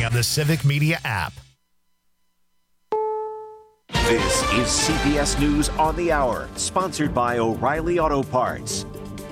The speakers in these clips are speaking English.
on the Civic Media app. This is CBS News on the Hour, sponsored by O'Reilly Auto Parts.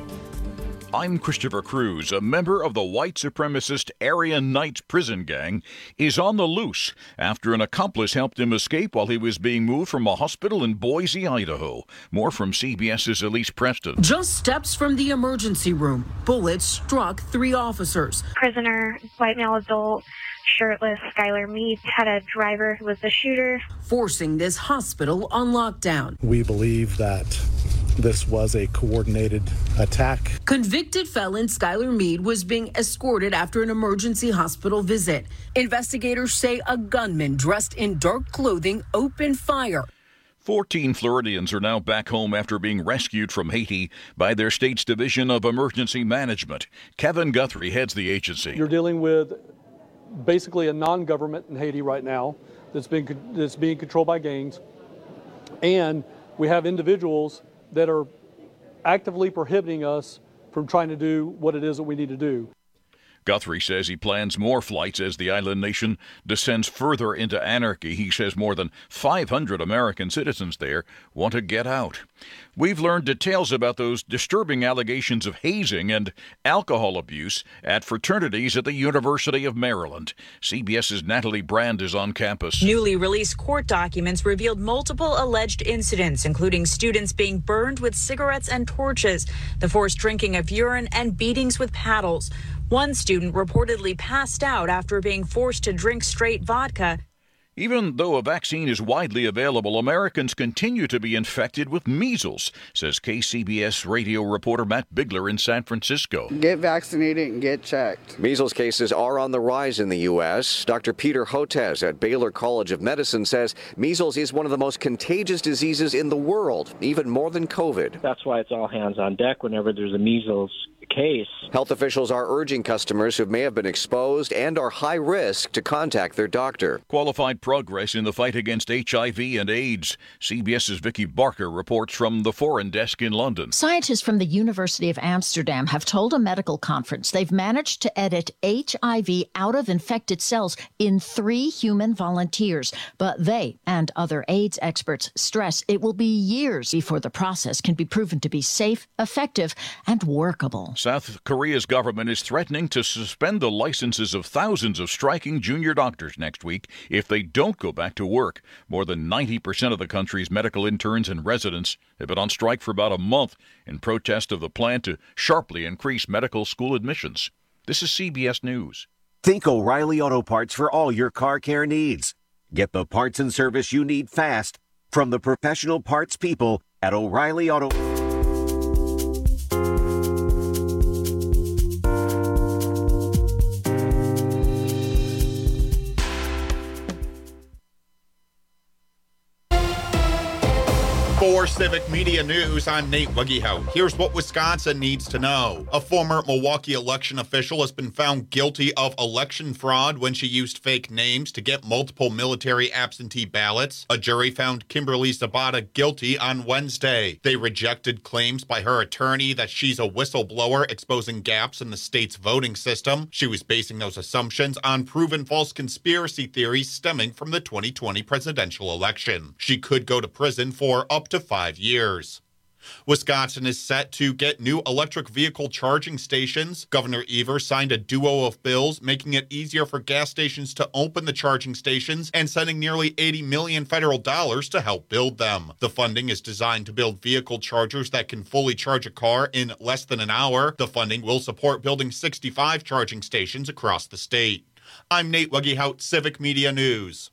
I'm Christopher Cruz. A member of the white supremacist Aryan Knights prison gang is on the loose after an accomplice helped him escape while he was being moved from a hospital in Boise, Idaho. More from CBS's Elise Preston. Just steps from the emergency room, bullets struck 3 officers. Prisoner, white male adult, shirtless, Skylar Mead, had a driver who was the shooter. Forcing this hospital on lockdown. We believe that this was a coordinated attack. Convicted felon Skylar Mead was being escorted after an emergency hospital visit. Investigators say a gunman dressed in dark clothing opened fire. 14 Floridians are now back home after being rescued from Haiti by their state's Division of Emergency Management. Kevin Guthrie heads the agency. You're dealing with basically a non-government in Haiti right now that's being controlled by gangs, and we have individuals that are actively prohibiting us from trying to do what it is that we need to do. Guthrie says he plans more flights as the island nation descends further into anarchy. He says more than 500 American citizens there want to get out. We've learned details about those disturbing allegations of hazing and alcohol abuse at fraternities at the University of Maryland. CBS's Natalie Brand is on campus. Newly released court documents revealed multiple alleged incidents, including students being burned with cigarettes and torches, the forced drinking of urine, and beatings with paddles. One student reportedly passed out after being forced to drink straight vodka. Even though a vaccine is widely available, Americans continue to be infected with measles, says KCBS radio reporter Matt Bigler in San Francisco. Get vaccinated and get checked. Measles cases are on the rise in the U.S. Dr. Peter Hotez at Baylor College of Medicine says measles is one of the most contagious diseases in the world, even more than COVID. That's why it's all hands on deck whenever there's a measles case. Health officials are urging customers who may have been exposed and are high risk to contact their doctor. Qualified progress in the fight against HIV and AIDS. CBS's Vicky Barker reports from the Foreign Desk in London. Scientists from the University of Amsterdam have told a medical conference they've managed to edit HIV out of infected cells in 3 human volunteers. But they and other AIDS experts stress it will be years before the process can be proven to be safe, effective, and workable. South Korea's government is threatening to suspend the licenses of thousands of striking junior doctors next week if they don't go back to work. More than 90% of the country's medical interns and residents have been on strike for about a month in protest of the plan to sharply increase medical school admissions. This is CBS News. Think O'Reilly Auto Parts for all your car care needs. Get the parts and service you need fast from the professional parts people at O'Reilly Auto. 4 Civic Media News, I'm Nate Wuggehout. Here's what Wisconsin needs to know. A former Milwaukee election official has been found guilty of election fraud when she used fake names to get multiple military absentee ballots. A jury found Kimberly Zabata guilty on Wednesday. They rejected claims by her attorney that she's a whistleblower exposing gaps in the state's voting system. She was basing those assumptions on proven false conspiracy theories stemming from the 2020 presidential election. She could go to prison for up to 5 years. Wisconsin is set to get new electric vehicle charging stations. Governor Evers signed a duo of bills making it easier for gas stations to open the charging stations and sending nearly $80 million federal dollars to help build them. The funding is designed to build vehicle chargers that can fully charge a car in less than an hour. The funding will support building 65 charging stations across the state. I'm Nate Wuggehout, Civic Media News.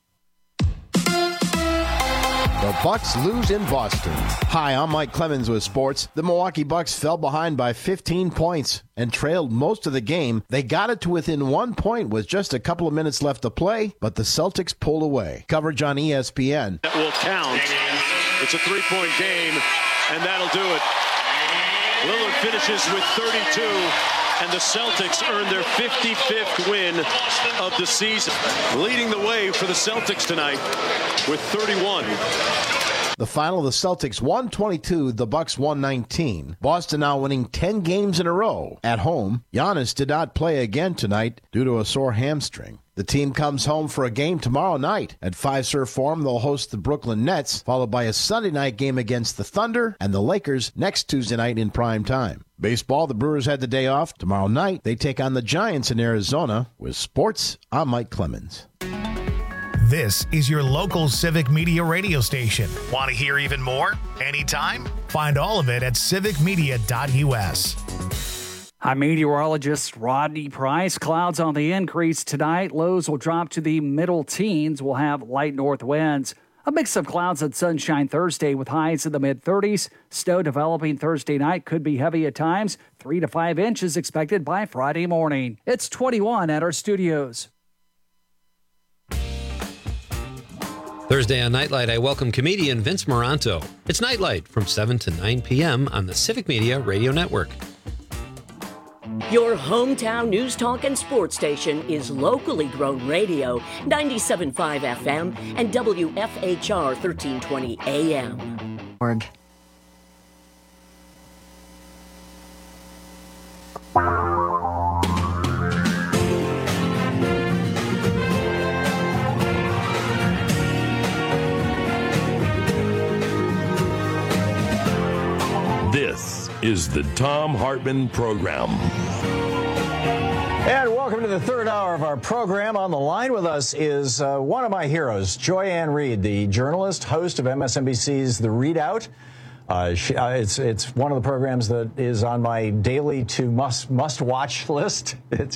The Bucks lose in Boston. Hi, I'm Mike Clemens with sports. The Milwaukee Bucks fell behind by 15 points and trailed most of the game. They got it to within 1 point with just a couple of minutes left to play, but the Celtics pulled away. Coverage on ESPN. That will count. It's a 3-point game, and that'll do it. Lillard finishes with 32, and the Celtics earn their 55th win of the season. Leading the way for the Celtics tonight with 31. The final, the Celtics 122, the Bucks 119. Boston now winning 10 games in a row at home. Giannis did not play again tonight due to a sore hamstring. The team comes home for a game tomorrow night. At Fiserv Forum, they'll host the Brooklyn Nets, followed by a Sunday night game against the Thunder and the Lakers next Tuesday night in prime time. Baseball, the Brewers had the day off. Tomorrow night, they take on the Giants in Arizona. With sports, I'm Mike Clemens. This is your local Civic Media radio station. Want to hear even more? Anytime? Find all of it at civicmedia.us. I'm meteorologist Rodney Price. Clouds on the increase tonight. Lows will drop to the middle teens. We'll have light north winds. A mix of clouds and sunshine Thursday with highs in the mid-30s. Snow developing Thursday night, could be heavy at times. 3 to 5 inches expected by Friday morning. It's 21 at our studios. Thursday on Nightlight, I welcome comedian Vince Moranto. It's Nightlight from 7 to 9 p.m. on the Civic Media Radio Network. Your hometown news, talk, and sports station is locally grown radio, 97.5 FM and WFHR 1320 AM. Org. This is the Thom Hartmann Program. And welcome to the third hour of our program. On the line with us is one of my heroes, Joy-Ann Reid, the journalist, host of MSNBC's The ReidOut. It's one of the programs that is on my daily to must watch list.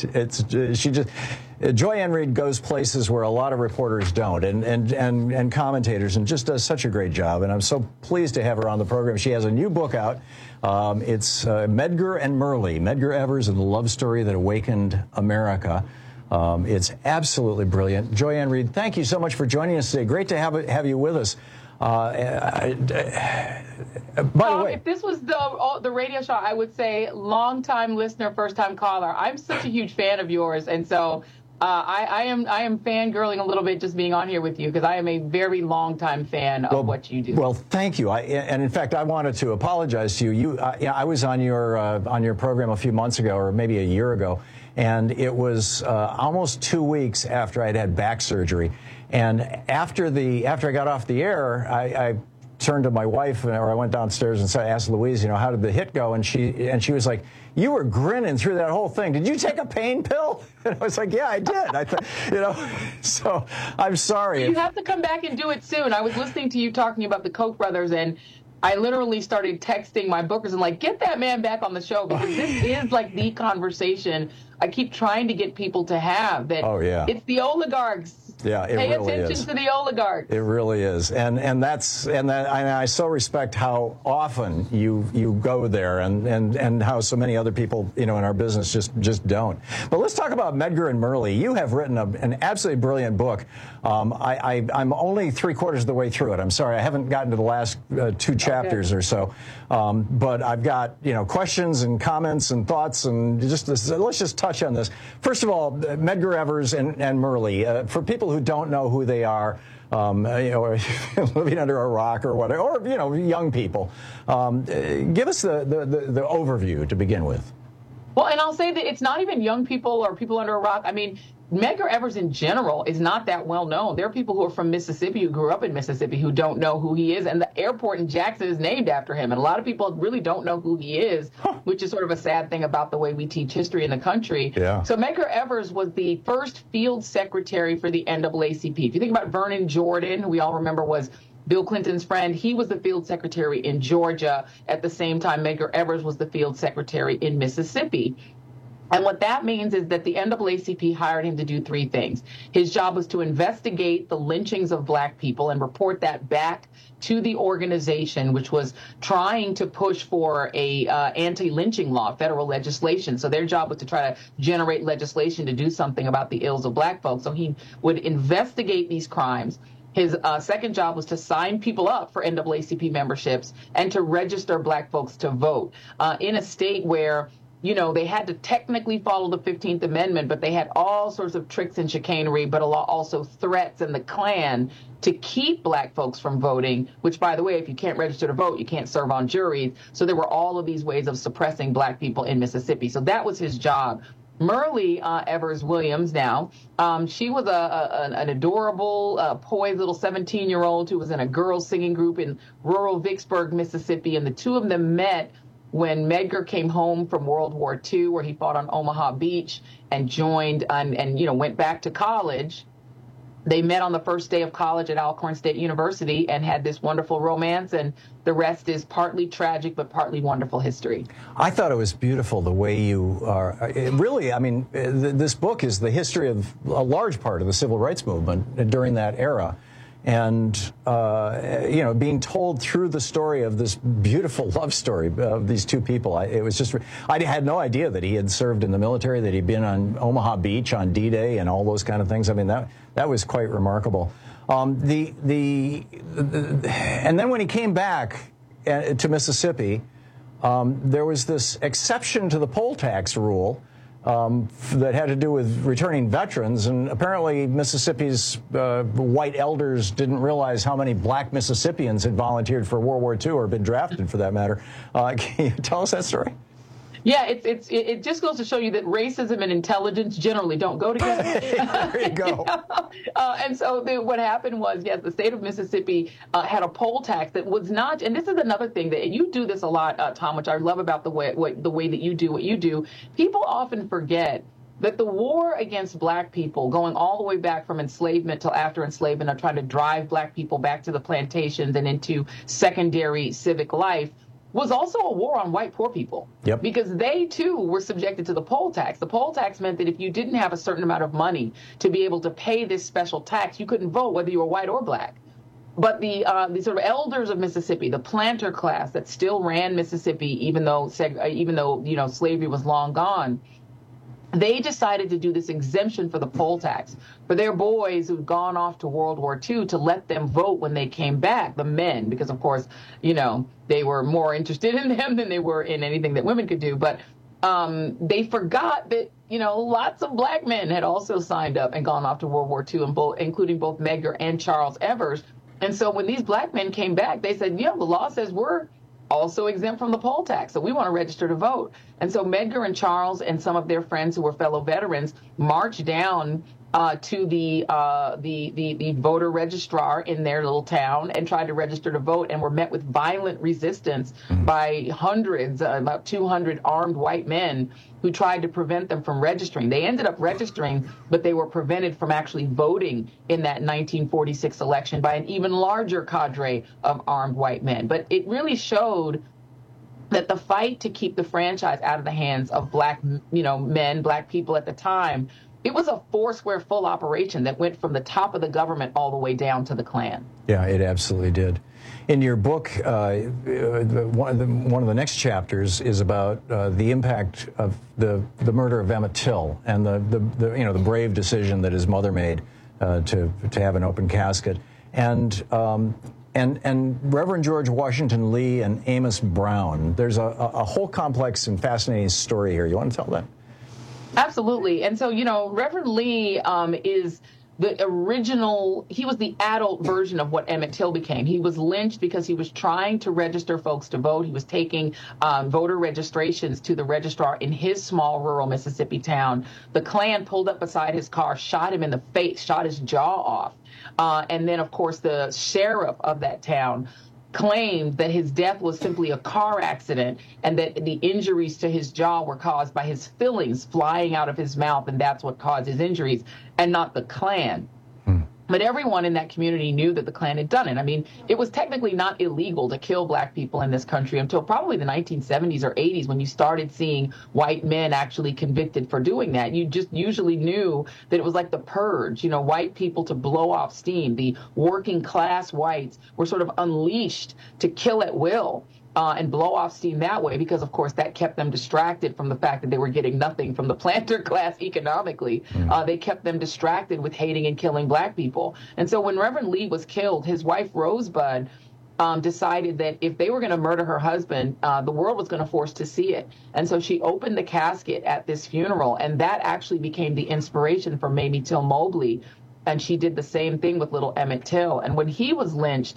Joy-Ann Reid goes places where a lot of reporters don't, and commentators, and just does such a great job. And I'm so pleased to have her on the program. She has a new book out. It's Medgar and Merle, Medgar Evers and the Love Story That Awakened America. It's absolutely brilliant. Joy-Ann Reid, thank you so much for joining us today. Great to have you with us. By the way, if this was the radio show, I would say long-time listener, first-time caller. I'm such a huge fan of yours, and so I am fangirling a little bit just being on here with you, because I am a very long-time fan of what you do. Well, thank you. And in fact, I wanted to apologize to you. I was on your program a few months ago, or maybe a year ago, and it was almost 2 weeks after I'd had back surgery. And after I got off the air, I turned to my wife, or I went downstairs and asked Louise, how did the hit go? And she was like, "You were grinning through that whole thing. Did you take a pain pill?" And I was like, "Yeah, I did." So I'm sorry. You have to come back and do it soon. I was listening to you talking about the Koch brothers, and I literally started texting my bookers and like, get that man back on the show, because this is like the conversation I keep trying to get people to have. That it's the oligarchs. Yeah, it really is. Pay attention to the oligarchs. It really is, and I so respect how often you go there, and how so many other people in our business just don't. But let's talk about Medgar and Merle. You have written an absolutely brilliant book. I'm only 3/4 of the way through it. I'm sorry, I haven't gotten to the last 2 chapters or so, but I've got questions and comments and thoughts, and let's just touch on this. First of all, Medgar Evers and Merle. For people who don't know who they are, living under a rock or whatever, or young people, give us the overview to begin with. Well, and I'll say that it's not even young people or people under a rock. I mean, Medgar Evers in general is not that well known. There are people who are from Mississippi, who grew up in Mississippi, who don't know who he is. And the airport in Jackson is named after him. And a lot of people really don't know who he is, which is sort of a sad thing about the way we teach history in the country. Yeah. So Medgar Evers was the first field secretary for the NAACP. If you think about Vernon Jordan, who we all remember was Bill Clinton's friend, he was the field secretary in Georgia. At the same time, Medgar Evers was the field secretary in Mississippi. And what that means is that the NAACP hired him to do 3 things. His job was to investigate the lynchings of black people and report that back to the organization, which was trying to push for a anti-lynching law, federal legislation. So their job was to try to generate legislation to do something about the ills of black folks. So he would investigate these crimes. His second job was to sign people up for NAACP memberships and to register black folks to vote in a state where they had to technically follow the 15th Amendment, but they had all sorts of tricks and chicanery, but also threats and the Klan to keep black folks from voting, which, by the way, if you can't register to vote, you can't serve on juries. So there were all of these ways of suppressing black people in Mississippi. So that was his job. Myrlie Evers Williams now, she was an adorable, poised little 17-year-old who was in a girls singing group in rural Vicksburg, Mississippi, and the two of them met when Medgar came home from World War II, where he fought on Omaha Beach and joined and went back to college. They met on the first day of college at Alcorn State University and had this wonderful romance, and the rest is partly tragic but partly wonderful history. I thought it was beautiful the way you are. Really, I mean, this book is the history of a large part of the civil rights movement during that era. And, being told through the story of this beautiful love story of these two people, I had no idea that he had served in the military, that he'd been on Omaha Beach on D-Day and all those kind of things. I mean, that was quite remarkable. And then when he came back to Mississippi, there was this exception to the poll tax rule that had to do with returning veterans, and apparently Mississippi's white elders didn't realize how many black Mississippians had volunteered for World War II or been drafted for that matter. Can you tell us that story? Yeah, it just goes to show you that racism and intelligence generally don't go together. There you go. And so what happened was, yes, the state of Mississippi had a poll tax that was not, and this is another thing that, and you do this a lot, Tom, which I love about the way that you do what you do. People often forget that the war against black people, going all the way back from enslavement till after enslavement, of trying to drive black people back to the plantations and into secondary civic life, was also a war on white poor people. Yep. Because they, too, were subjected to the poll tax. The poll tax meant that if you didn't have a certain amount of money to be able to pay this special tax, you couldn't vote whether you were white or black. But the sort of elders of Mississippi, the planter class that still ran Mississippi, even though slavery was long gone, they decided to do this exemption for the poll tax for their boys who'd gone off to World War II, to let them vote when they came back, the men, because, of course, they were more interested in them than they were in anything that women could do. But they forgot that, lots of black men had also signed up and gone off to World War II, including both Medgar and Charles Evers. And so when these black men came back, they said, the law says we're also exempt from the poll tax, so we want to register to vote. And so Medgar and Charles and some of their friends who were fellow veterans marched down to the voter registrar in their little town and tried to register to vote, and were met with violent resistance by hundreds, about 200 armed white men who tried to prevent them from registering. They ended up registering, but they were prevented from actually voting in that 1946 election by an even larger cadre of armed white men. But it really showed that the fight to keep the franchise out of the hands of black, men, black people at the time, it was a foursquare full operation that went from the top of the government all the way down to the Klan. Yeah, it absolutely did. In your book, one of the next chapters is about the impact of the murder of Emmett Till and the brave decision that his mother made to have an open casket, and Reverend George Washington Lee and Amos Brown. There's a whole complex and fascinating story here. You want to tell that? Absolutely. And so, Reverend Lee is the original, he was the adult version of what Emmett Till became. He was lynched because he was trying to register folks to vote. He was taking voter registrations to the registrar in his small rural Mississippi town. The Klan pulled up beside his car, shot him in the face, shot his jaw off. And then, of course, the sheriff of that town claimed that his death was simply a car accident and that the injuries to his jaw were caused by his fillings flying out of his mouth, and that's what caused his injuries, and not the Klan. But everyone in that community knew that the Klan had done it. I mean, it was technically not illegal to kill black people in this country until probably the 1970s or 80s, when you started seeing white men actually convicted for doing that. You just usually knew that it was like the purge, white people to blow off steam. The working class whites were sort of unleashed to kill at will. And blow off steam that way, because, of course, that kept them distracted from the fact that they were getting nothing from the planter class economically. They kept them distracted with hating and killing black people. And so when Reverend Lee was killed, his wife, Rosebud, decided that if they were going to murder her husband, the world was going to force to see it. And so she opened the casket at this funeral, and that actually became the inspiration for Mamie Till Mobley. And she did the same thing with little Emmett Till. And when he was lynched,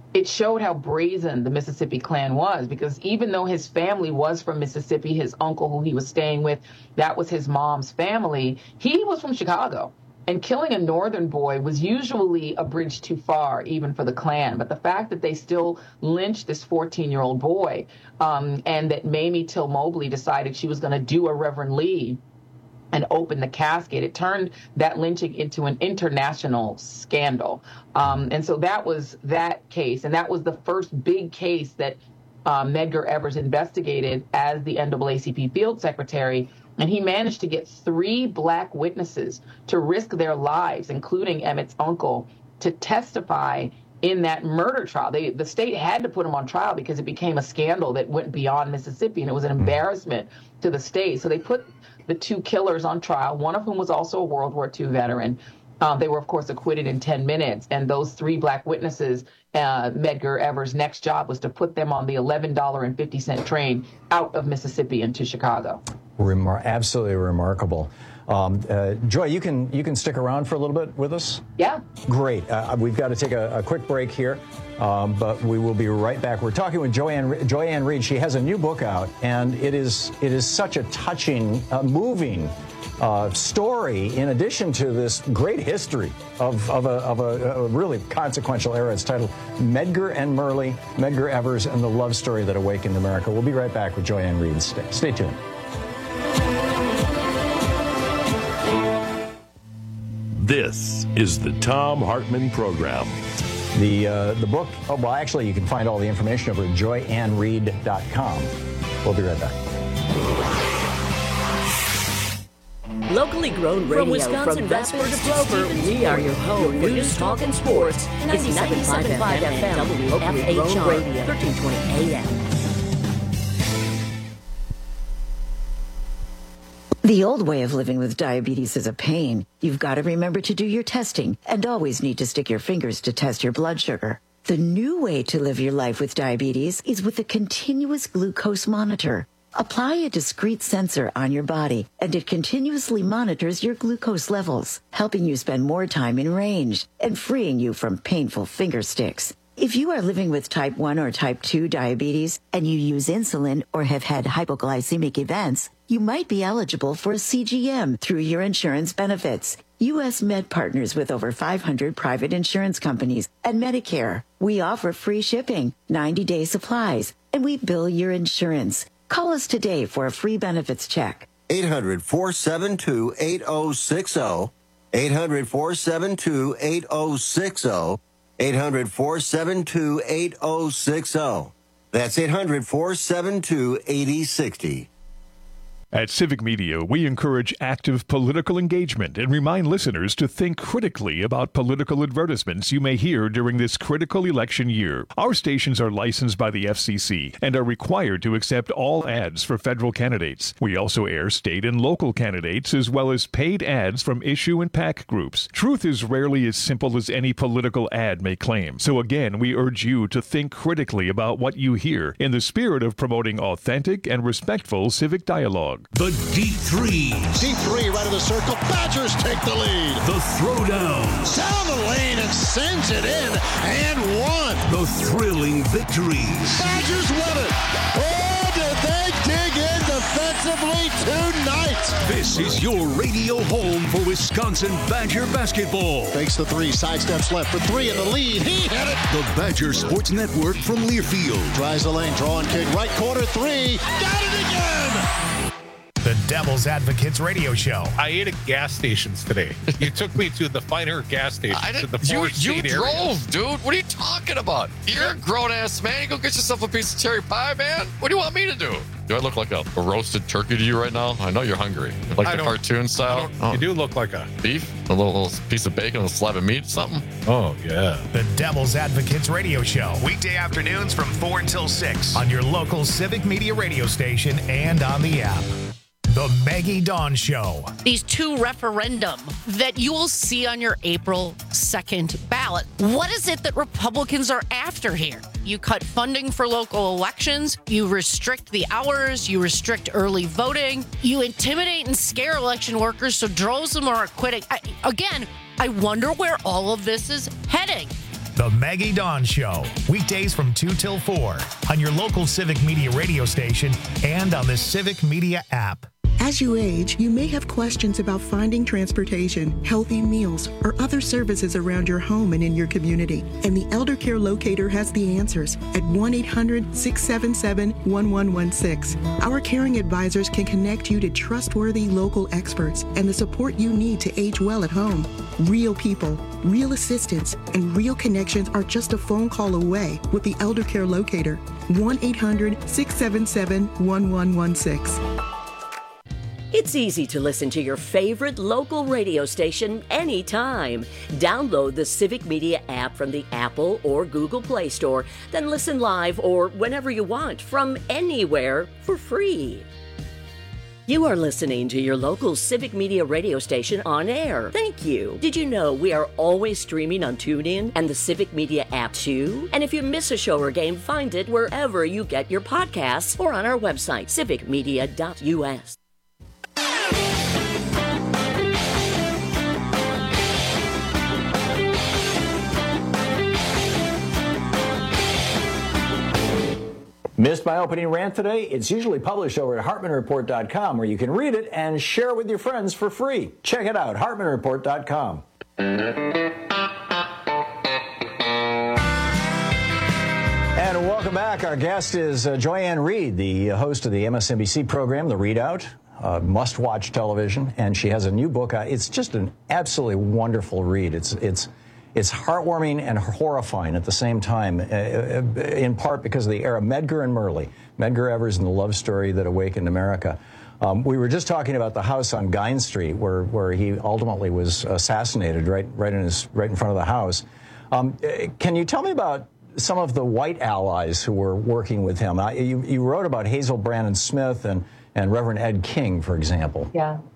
it showed how brazen the Mississippi Klan was, because even though his family was from Mississippi, his uncle who he was staying with, that was his mom's family, he was from Chicago. And killing a northern boy was usually a bridge too far, even for the Klan. But the fact that they still lynched this 14-year-old boy, and that Mamie Till Mobley decided she was going to do a Reverend Lee and open the casket, it turned that lynching into an international scandal. And so that was that case. And that was the first big case that Medgar Evers investigated as the NAACP field secretary. And he managed to get 3 black witnesses to risk their lives, including Emmett's uncle, to testify in that murder trial. The state had to put him on trial because it became a scandal that went beyond Mississippi, and it was an embarrassment to the state. So they put the 2 killers on trial, one of whom was also a World War II veteran. They were, of course, acquitted in 10 minutes. And those 3 black witnesses, Medgar Evers' next job was to put them on the $11.50 train out of Mississippi into Chicago. Absolutely remarkable. Joy, you can stick around for a little bit with us? Yeah. Great. We've got to take a quick break here, but we will be right back. We're talking with Joy-Ann Reid. She has a new book out, and it is such a touching, moving story, in addition to this great history of a really consequential era. It's titled Medgar and Murley, Medgar Evers and the Love Story That Awakened America. We'll be right back with Joy-Ann Reid. Stay tuned. This is the Thom Hartmann Program. The book, well, actually, you can find all the information over at joyannreid.com. We'll be right back. Locally grown radio from Wisconsin Vesper to Clover. We are your home for news, talk, and sports. 97.5 FM, WFHR, 1320 AM. The old way of living with diabetes is a pain. You've got to remember to do your testing and always need to stick your fingers to test your blood sugar. The new way to live your life with diabetes is with a continuous glucose monitor. Apply a discrete sensor on your body, and it continuously monitors your glucose levels, helping you spend more time in range and freeing you from painful finger sticks. If you are living with type 1 or type 2 diabetes and you use insulin or have had hypoglycemic events, you might be eligible for a CGM through your insurance benefits. U.S. Med partners with over 500 private insurance companies and Medicare. We offer free shipping, 90-day supplies, and we bill your insurance. Call us today for a free benefits check. 800-472-8060. 800-472-8060. 800-472-8060. That's 800-472-8060. At Civic Media, we encourage active political engagement and remind listeners to think critically about political advertisements you may hear during this critical election year. Our stations are licensed by the FCC and are required to accept all ads for federal candidates. We also air state and local candidates as well as paid ads from issue and PAC groups. Truth is rarely as simple as any political ad may claim. So again, we urge you to think critically about what you hear in the spirit of promoting authentic and respectful civic dialogue. The deep threes. Deep three, right of the circle. Badgers take the lead. The throwdowns. Down the lane and sends it in and one. The thrilling victories. Badgers win it. Oh, did they dig in defensively tonight? This is your radio home for Wisconsin Badger basketball. Fakes the three, sidesteps left for three in the lead. He hit it. The Badger Sports Network from Learfield. Drives the lane, draw and kick, right corner three. Got it again. The Devil's Advocates Radio Show. I ate at gas stations today. You took me to the finer gas stations. You drove, dude. What are you talking about? You're a grown-ass man. You go get yourself a piece of cherry pie, man. What do you want me to do? Do I look like a roasted turkey to you right now? I know you're hungry. Like the cartoon style? You do look like a... Beef? A little piece of bacon, a slab of meat, something? Oh, yeah. The Devil's Advocates Radio Show. Weekday afternoons from 4 until 6 on your local Civic Media radio station and on the app. The Maggie Dawn Show. These two referendum that you will see on your April 2nd ballot. What is it that Republicans are after here? You cut funding for local elections. You restrict the hours. You restrict early voting. You intimidate and scare election workers so droves of them are quitting. I wonder where all of this is heading. The Maggie Dawn Show, weekdays from 2 till 4 on your local Civic Media radio station and on the Civic Media app. As you age, you may have questions about finding transportation, healthy meals, or other services around your home and in your community. And the Elder Care Locator has the answers at 1-800-677-1116. Our caring advisors can connect you to trustworthy local experts and the support you need to age well at home. Real people, real assistance, and real connections are just a phone call away with the Elder Care Locator. 1-800-677-1116. It's easy to listen to your favorite local radio station anytime. Download the Civic Media app from the Apple or Google Play Store, then listen live or whenever you want from anywhere for free. You are listening to your local Civic Media radio station on air. Thank you. Did you know we are always streaming on TuneIn and the Civic Media app too? And if you miss a show or game, find it wherever you get your podcasts or on our website, civicmedia.us. Missed my opening rant today? It's usually published over at HartmanReport.com, where you can read it and share it with your friends for free. Check it out, HartmanReport.com. And welcome back. Our guest is Joyanne Reed, the host of the MSNBC program, The Readout, must-watch television, and she has a new book out. It's just an absolutely wonderful read. It's heartwarming and horrifying at the same time, in part because of the era. Medgar and Merle, Medgar Evers and the love story that awakened America. We were just talking about the house on Guine Street, where he ultimately was assassinated right in front of the house. Can you tell me about some of the white allies who were working with him? You wrote about Hazel Brannon Smith and Reverend Ed King, for example.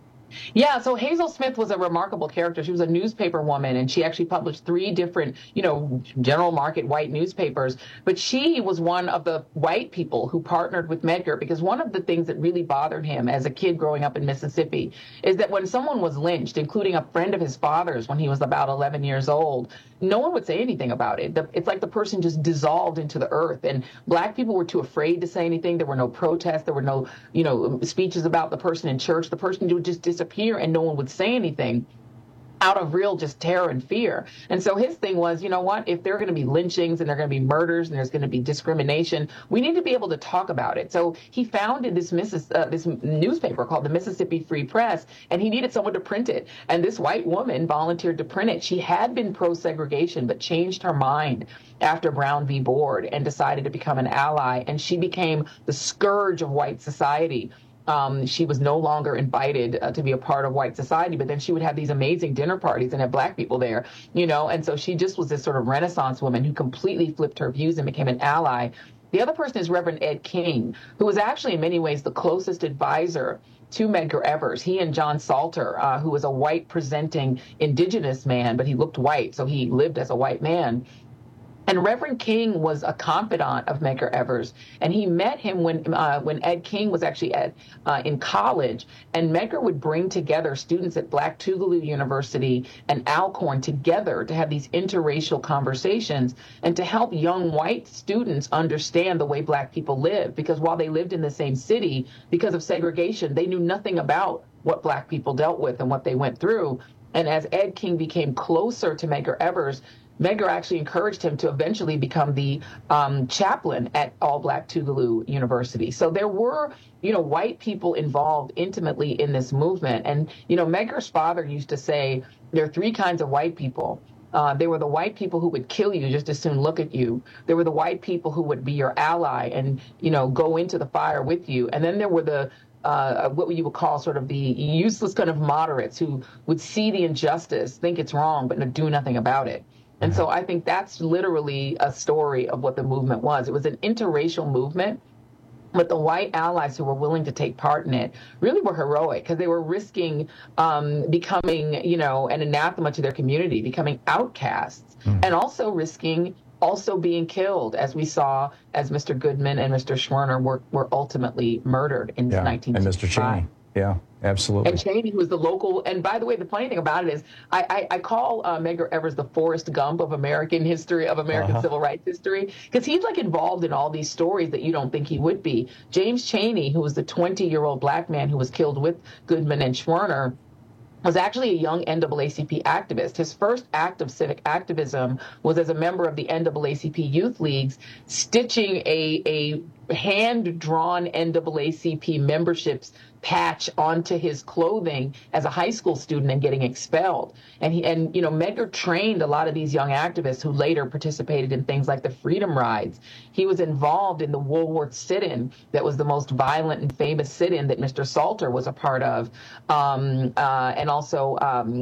Yeah, so Hazel Smith was a remarkable character. She was a newspaper woman, and she actually published 3 different, general market white newspapers. But she was one of the white people who partnered with Medgar, because one of the things that really bothered him as a kid growing up in Mississippi is that when someone was lynched, including a friend of his father's when he was about 11 years old, no one would say anything about it. It's like the person just dissolved into the earth, and black people were too afraid to say anything. There were no protests. There were no, speeches about the person in church. The person would just disappear, and no one would say anything out of real just terror and fear. And so his thing was, you know what, if there are going to be lynchings and there are going to be murders and there's going to be discrimination, we need to be able to talk about it. So he founded this newspaper called the Mississippi Free Press, and he needed someone to print it. And this white woman volunteered to print it. She had been pro-segregation, but changed her mind after Brown v. Board and decided to become an ally. And she became the scourge of white society. She was no longer invited to be a part of white society, but then she would have these amazing dinner parties and have black people there, and so she just was this sort of Renaissance woman who completely flipped her views and became an ally. The other person is Reverend Ed King, who was actually in many ways the closest advisor to Medgar Evers. He and John Salter, who was a white presenting indigenous man, but he looked white, so he lived as a white man. And Reverend King was a confidant of Medgar Evers, and he met him when Ed King was actually in college, and Medgar would bring together students at Black Tougaloo University and Alcorn together to have these interracial conversations and to help young white students understand the way black people live, because while they lived in the same city, because of segregation, they knew nothing about what black people dealt with and what they went through. And as Ed King became closer to Medgar Evers, Medgar actually encouraged him to eventually become the chaplain at All Black Tougaloo University. So there were, white people involved intimately in this movement. And, Medgar's father used to say there are 3 kinds of white people. They were the white people who would kill you just as soon look at you. There were the white people who would be your ally and, go into the fire with you. And then there were the what you would call sort of the useless kind of moderates who would see the injustice, think it's wrong, but do nothing about it. And so I think that's literally a story of what the movement was. It was an interracial movement, but the white allies who were willing to take part in it really were heroic, because they were risking becoming, an anathema to their community, becoming outcasts, and also risking being killed, as we saw as Mr. Goodman and Mr. Schwerner were ultimately murdered in 1965. And Mr. Cheney. Yeah, absolutely. And Cheney, who was the local, and by the way, the funny thing about it is I call Medgar Evers the Forrest Gump of American history, of American civil rights history, because he's like involved in all these stories that you don't think he would be. James Cheney, who was the 20-year-old black man who was killed with Goodman and Schwerner, was actually a young NAACP activist. His first act of civic activism was as a member of the NAACP youth leagues, stitching a hand-drawn NAACP memberships patch onto his clothing as a high school student and getting expelled. And Medgar trained a lot of these young activists who later participated in things like the Freedom Rides. He was involved in the Woolworth sit-in that was the most violent and famous sit-in that Mr. Salter was a part of. And also,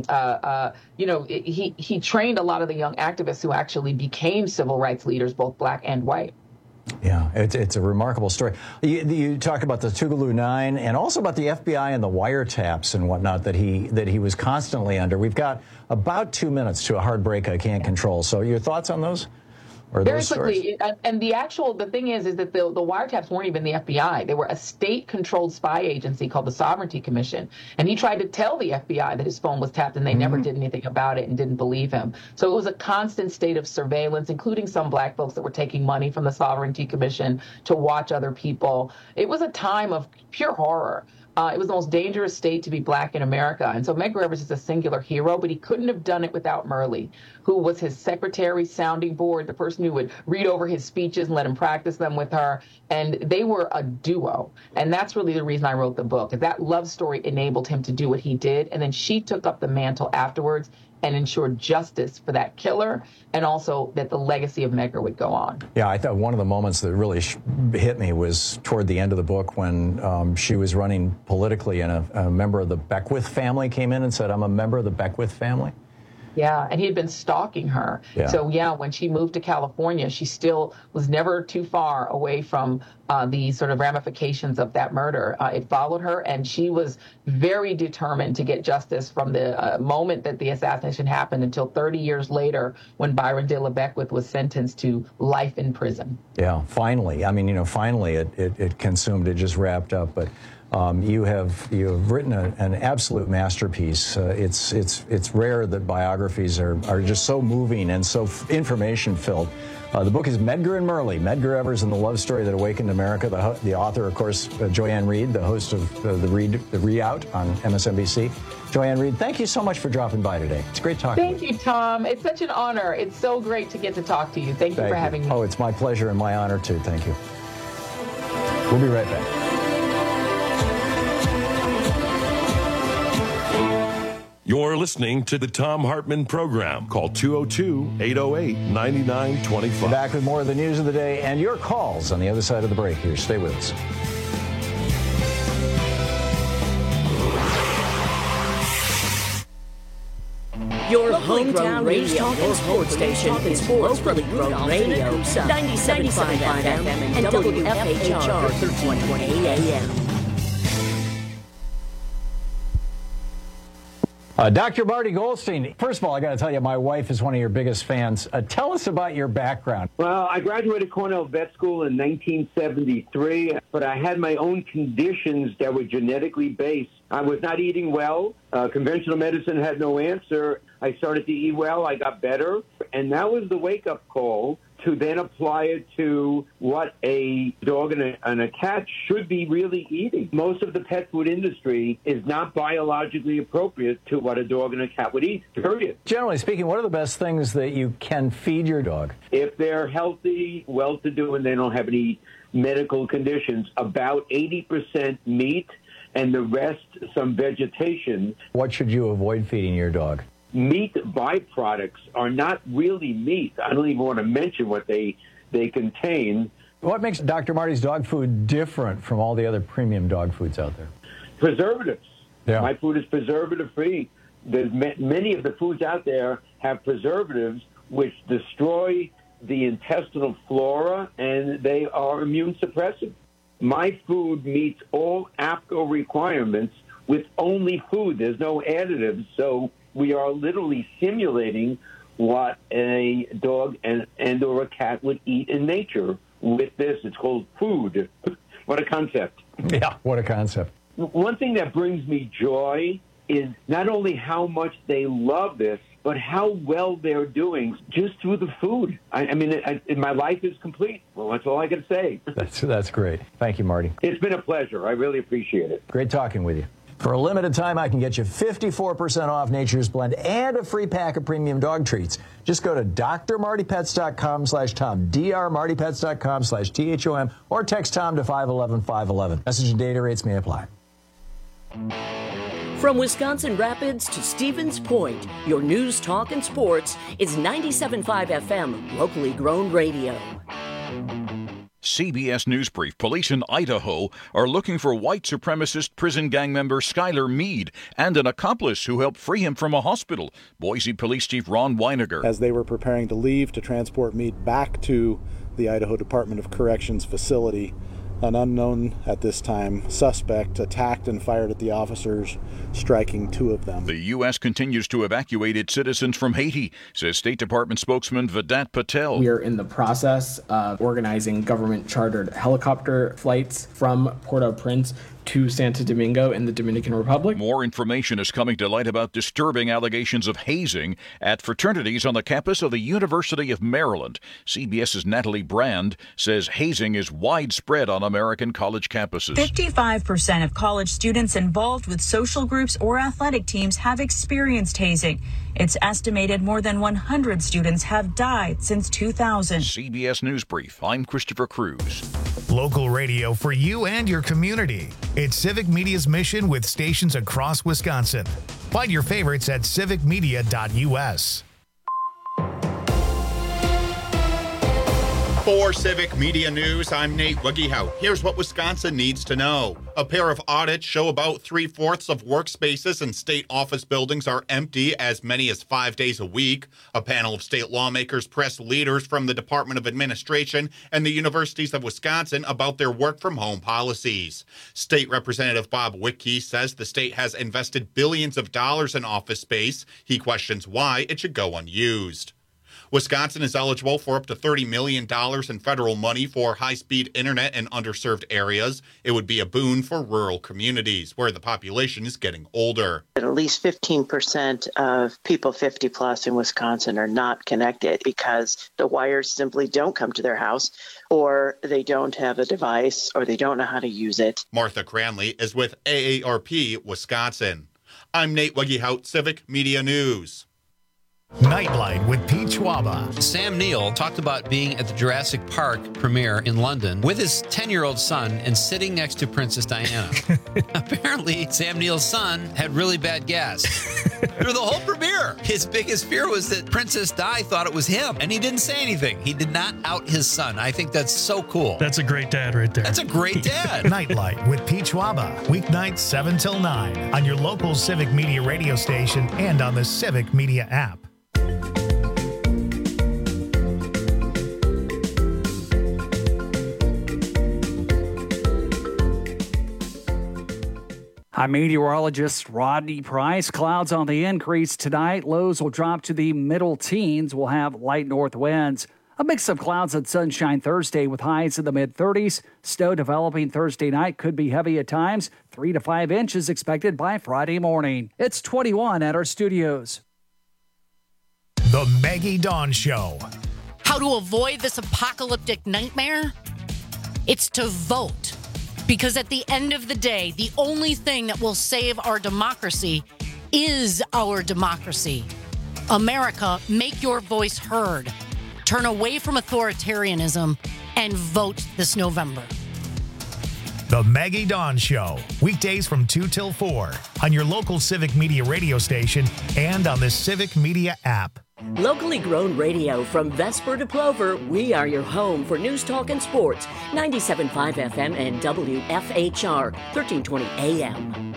he trained a lot of the young activists who actually became civil rights leaders, both black and white. Yeah, it's a remarkable story. You talk about the Tougaloo Nine and also about the FBI and the wiretaps and whatnot that he was constantly under. We've got about 2 minutes to a hard break I can't control. So your thoughts on those? Or Very those quickly, stories? and the thing is that the wiretaps weren't even the FBI. They were a state-controlled spy agency called the Sovereignty Commission. And he tried to tell the FBI that his phone was tapped, and they never did anything about it and didn't believe him. So it was a constant state of surveillance, including some black folks that were taking money from the Sovereignty Commission to watch other people. It was a time of pure horror. It was the most dangerous state to be black in America. And so Medgar Evers is a singular hero, but he couldn't have done it without Myrlie, who was his secretary, sounding board, the person who would read over his speeches and let him practice them with her. And they were a duo. And that's really the reason I wrote the book. That love story enabled him to do what he did. And then she took up the mantle afterwards and ensured justice for that killer, and also that the legacy of Medgar would go on. Yeah, I thought one of the moments that really hit me was toward the end of the book when she was running politically and a member of the Beckwith family came in and said, "I'm a member of the Beckwith family." Yeah, and he had been stalking her. Yeah. So, yeah, when she moved to California, she still was never too far away from the sort of ramifications of that murder. It followed her, and she was very determined to get justice from the moment that the assassination happened until 30 years later when Byron De La Beckwith was sentenced to life in prison. Yeah, finally. I mean, finally it consumed, it just wrapped up. But you have written an absolute masterpiece. It's rare that biographies are just so moving and so information filled. The book is Medgar and Myrlie, Medgar Evers and the Love Story That Awakened America. The author, of course, Joy-Ann Reid, the host of the Re-Out on MSNBC. Joy-Ann Reid, thank you so much for dropping by today. It's great talking Thank with you. you, Tom. It's such an honor. It's so great to get to talk to you. Thank you for having me. Oh, it's my pleasure and my honor, too. Thank you. We'll be right back. You're listening to the Tom Hartman Program. Call 202-808-9925. We're back with more of the news of the day and your calls on the other side of the break here. Stay with us. Your hometown news talk and sports station is locally grown radio, 97.5 FM and WFHR 1320 AM. Dr. Marty Goldstein, first of all, I got to tell you, my wife is one of your biggest fans. Tell us about your background. Well, I graduated Cornell Vet School in 1973, but I had my own conditions that were genetically based. I was not eating well. Conventional medicine had no answer. I started to eat well. I got better. And that was the wake-up call to then apply it to what a dog and a cat should be really eating. Most of the pet food industry is not biologically appropriate to what a dog and a cat would eat, period. Generally speaking, what are the best things that you can feed your dog? If they're healthy, well-to-do, and they don't have any medical conditions, about 80% meat and the rest some vegetation. What should you avoid feeding your dog? Meat byproducts are not really meat. I don't even want to mention what they contain. What makes Dr. Marty's dog food different from all the other premium dog foods out there? Preservatives. Yeah. My food is preservative-free. Many of the foods out there have preservatives which destroy the intestinal flora, and they are immune suppressive. My food meets all APCO requirements with only food. There's no additives, so we are literally simulating what a dog and or a cat would eat in nature with this. It's called food. What a concept. Yeah, what a concept. One thing that brings me joy is not only how much they love this, but how well they're doing just through the food. I mean, my life is complete. Well, that's all I can say. That's great. Thank you, Marty. It's been a pleasure. I really appreciate it. Great talking with you. For a limited time, I can get you 54% off Nature's Blend and a free pack of premium dog treats. Just go to drmartypets.com/Tom, drmartypets.com/THOM, or text Tom to 511-511. Message and data rates may apply. From Wisconsin Rapids to Stevens Point, your news, talk, and sports is 97.5 FM, locally grown radio. CBS News Brief. Police in Idaho are looking for white supremacist prison gang member Skylar Mead and an accomplice who helped free him from a hospital. Boise Police Chief Ron Weiniger. As they were preparing to leave to transport Mead back to the Idaho Department of Corrections facility, an unknown at this time suspect attacked and fired at the officers, striking 2 of them. The U.S. continues to evacuate its citizens from Haiti, says State Department spokesman Vedat Patel. We are in the process of organizing government-chartered helicopter flights from Port-au-Prince to Santo Domingo in the Dominican Republic. More information is coming to light about disturbing allegations of hazing at fraternities on the campus of the University of Maryland. CBS's Natalie Brand says hazing is widespread on American college campuses. 55% of college students involved with social groups or athletic teams have experienced hazing. It's estimated more than 100 students have died since 2000. CBS News Brief. I'm Christopher Cruz. Local radio for you and your community. It's Civic Media's mission with stations across Wisconsin. Find your favorites at civicmedia.us. For Civic Media News, I'm Nate Wuggehout. Here's what Wisconsin needs to know. A pair of audits show about 3/4 of workspaces in state office buildings are empty as many as 5 days a week. A panel of state lawmakers pressed leaders from the Department of Administration and the universities of Wisconsin about their work-from-home policies. State Representative Bob Wittke says the state has invested billions of dollars in office space. He questions why it should go unused. Wisconsin is eligible for up to $30 million in federal money for high-speed internet in underserved areas. It would be a boon for rural communities where the population is getting older. At least 15% of people 50 plus in Wisconsin are not connected because the wires simply don't come to their house, or they don't have a device, or they don't know how to use it. Martha Cranley is with AARP Wisconsin. I'm Nate Wuggehout, Civic Media News. Nightlight with Pete Schwaba. Sam Neill talked about being at the Jurassic Park premiere in London with his 10-year-old son and sitting next to Princess Diana. Apparently, Sam Neill's son had really bad gas through the whole premiere. His biggest fear was that Princess Di thought it was him, and he didn't say anything. He did not out his son. I think that's so cool. That's a great dad right there. That's a great dad. Nightlight with Pete Schwaba. Weeknights 7 till 9 on your local Civic Media radio station and on the Civic Media app. I'm meteorologist Rodney Price. Clouds on the increase tonight. Lows will drop to the middle teens. We'll have light north winds. A mix of clouds and sunshine Thursday with highs in the mid-30s. Snow developing Thursday night could be heavy at times. 3 to 5 inches expected by Friday morning. It's 21 at our studios. The Maggie Dawn Show. How to avoid this apocalyptic nightmare? It's to vote. Because at the end of the day, the only thing that will save our democracy is our democracy. America, make your voice heard. Turn away from authoritarianism and vote this November. The Maggie Dawn Show. Weekdays from 2 till 4 on your local Civic Media radio station and on the Civic Media app. Locally grown radio from Vesper to Plover, we are your home for news, talk, and sports. 97.5 FM and WFHR, 1320 AM.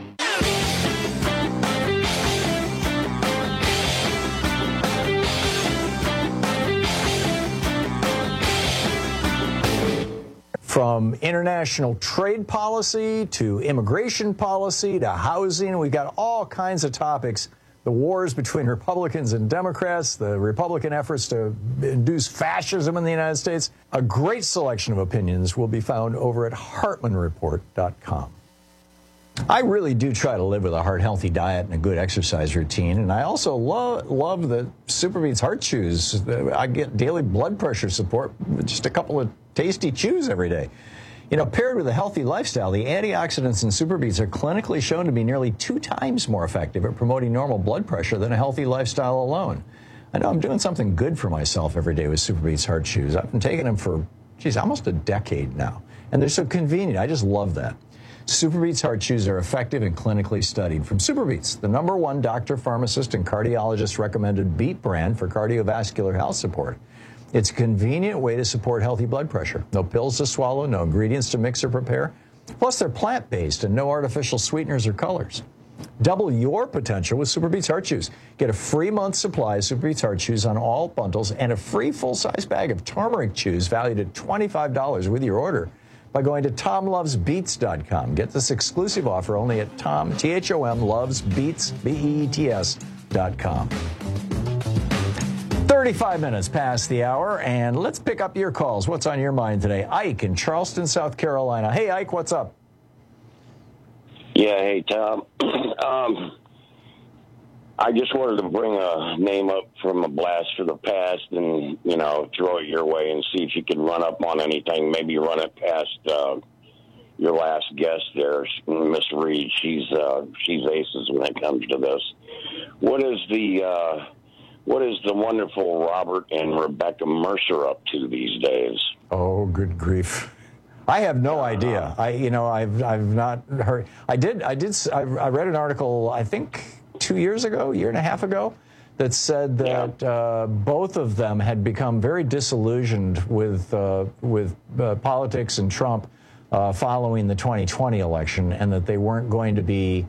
From international trade policy to immigration policy to housing, we've got all kinds of topics. The wars between Republicans and Democrats, the Republican efforts to induce fascism in the United States. A great selection of opinions will be found over at HartmanReport.com. I really do try to live with a heart-healthy diet and a good exercise routine, and I also love the Superbeats Heart Chews. I get daily blood pressure support with just a couple of tasty chews every day. You know, paired with a healthy lifestyle, the antioxidants in Superbeats are clinically shown to be nearly 2 times more effective at promoting normal blood pressure than a healthy lifestyle alone. I know I'm doing something good for myself every day with Superbeats Heart Chews. I've been taking them for, almost a decade now, and they're so convenient. I just love that. Superbeats Heart Chews are effective and clinically studied. From Superbeats, the #1 doctor, pharmacist, and cardiologist recommended beet brand for cardiovascular health support. It's a convenient way to support healthy blood pressure. No pills to swallow, no ingredients to mix or prepare. Plus, they're plant-based and no artificial sweeteners or colors. Double your potential with Superbeats Heart Chews. Get a free month supply of Superbeats Heart Chews on all bundles and a free full-size bag of turmeric chews valued at $25 with your order by going to TomLovesBeats.com. Get this exclusive offer only at TomLovesBeats.com. 35 minutes past the hour, and let's pick up your calls. What's on your mind today? Ike in Charleston, South Carolina. Hey, Ike, what's up? Yeah, hey, Tom. I just wanted to bring a name up from a blast for the past and, throw it your way and see if you could run up on anything. Maybe run it past your last guest there, Miss Reed. She's aces when it comes to this. What is the wonderful Robert and Rebecca Mercer up to these days? Oh, good grief. I have no idea. I've not heard. I read an article, I think 2 years ago, year and a half ago, that said that both of them had become very disillusioned with politics and Trump following the 2020 election, and that they weren't going to be,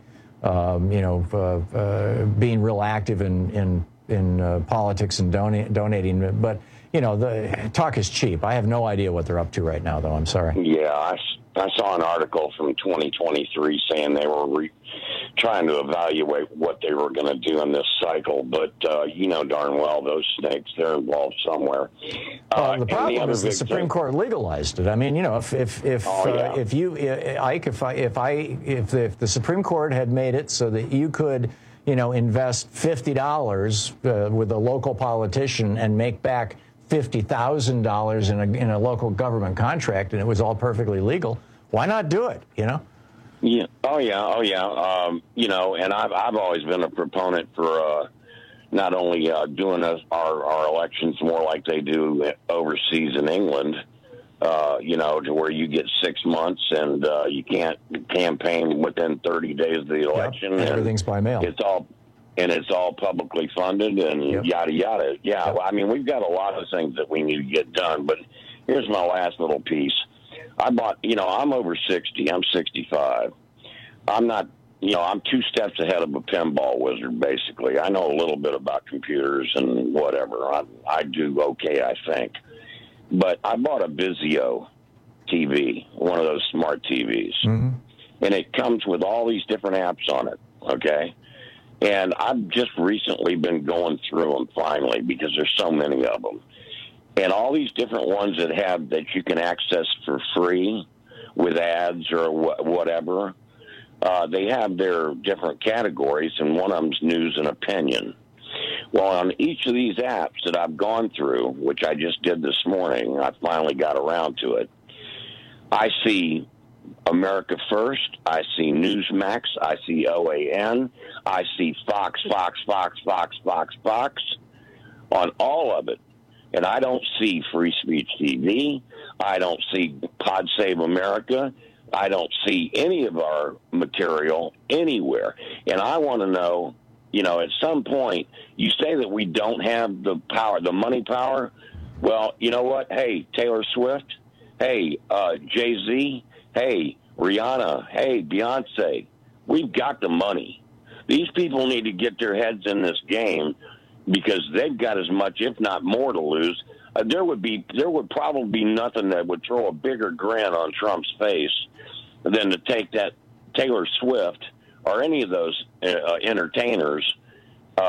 being real active in politics and donating. But the talk is cheap. I have no idea what they're up to right now, though. I'm sorry. Yeah, I saw an article from 2023 saying they were trying to evaluate what they were going to do in this cycle. But darn well those snakes, they're involved somewhere. The problem is the Supreme Court legalized it. I mean, if the Supreme Court had made it so that you could invest $50 with a local politician and make back $50,000 in a local government contract, and it was all perfectly legal, why not do it? Yeah. Oh yeah. And I've always been a proponent for not only doing our elections more like they do overseas in England, to where you get 6 months and you can't campaign within 30 days of the election. Yep. And everything's by mail. It's all publicly funded and yada, yada. Yeah, yep. I mean, we've got a lot of things that we need to get done, but here's my last little piece. I bought, I'm over 60. I'm 65. I'm not, I'm 2 steps ahead of a pinball wizard, basically. I know a little bit about computers and whatever. I do okay, I think. But I bought a Vizio TV, one of those smart TVs. Mm-hmm. And it comes with all these different apps on it, okay? And I've just recently been going through them finally because there's so many of them. And all these different ones that you can access for free with ads or whatever, they have their different categories, and one of them's news and opinion. Well, on each of these apps that I've gone through, which I just did this morning, I finally got around to it, I see America First, I see Newsmax, I see OAN, I see Fox on all of it. And I don't see Free Speech TV. I don't see Pod Save America. I don't see any of our material anywhere. And I want to know, at some point, you say that we don't have the power, the money power. Well, you know what? Hey, Taylor Swift. Hey, Jay-Z. Hey, Rihanna. Hey, Beyonce. We've got the money. These people need to get their heads in this game because they've got as much, if not more, to lose. There would probably be nothing that would throw a bigger grin on Trump's face than to take that Taylor Swift or any of those entertainers,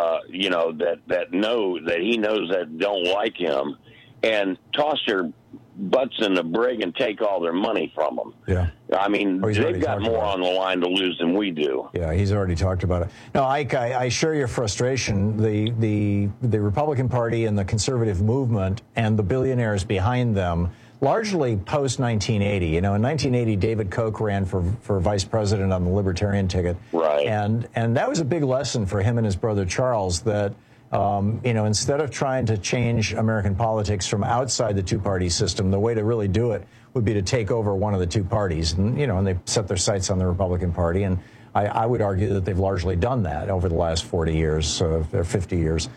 that know that he knows that don't like him, and toss their butts in the brig and take all their money from them. Yeah. I mean, they've got more on the line to lose than we do. Yeah, he's already talked about it. No, Ike, I share your frustration. The Republican Party and the conservative movement and the billionaires behind them, largely post-1980. You know, in 1980, David Koch ran for vice president on the Libertarian ticket. Right. And that was a big lesson for him and his brother Charles that, you know, instead of trying to change American politics from outside the two-party system, the way to really do it would be to take over one of the two parties. And, you know, and they set their sights on the Republican Party. And I would argue that they've largely done that over the last 40 years, or 50 years.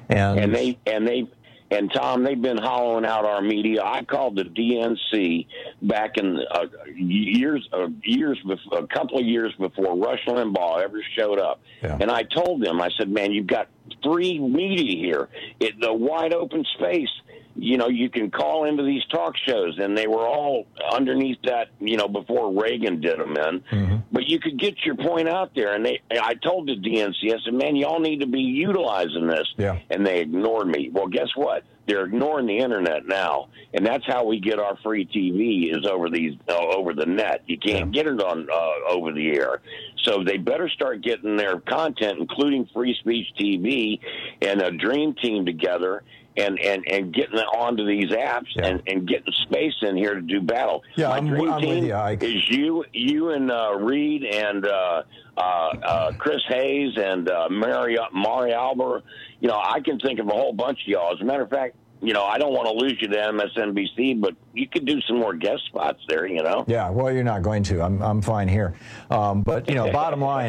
And Tom, they've been hollowing out our media. I called the DNC back in a couple of years before Rush Limbaugh ever showed up, and I told them, I said, "Man, you've got free media here. The wide open space. You know, you can call into these talk shows," and they were all underneath that, you know, before Reagan did them in. Mm-hmm. But you could get your point out there. And I told the DNC, I said, "Man, y'all need to be utilizing this." Yeah. And they ignored me. Well, guess what? They're ignoring the internet now, and that's how we get our free TV is over the net. You can't get it on over the air. So they better start getting their content, including Free Speech TV, and a dream team together. And getting onto these apps and getting space in here to do battle. Yeah, my dream team is you and Reed and Chris Hayes and Mari Alber. You know, I can think of a whole bunch of y'all. As a matter of fact, you know, I don't want to lose you to MSNBC, but you could do some more guest spots there, you know? Yeah, well, you're not going to. I'm fine here. But, you know, bottom line,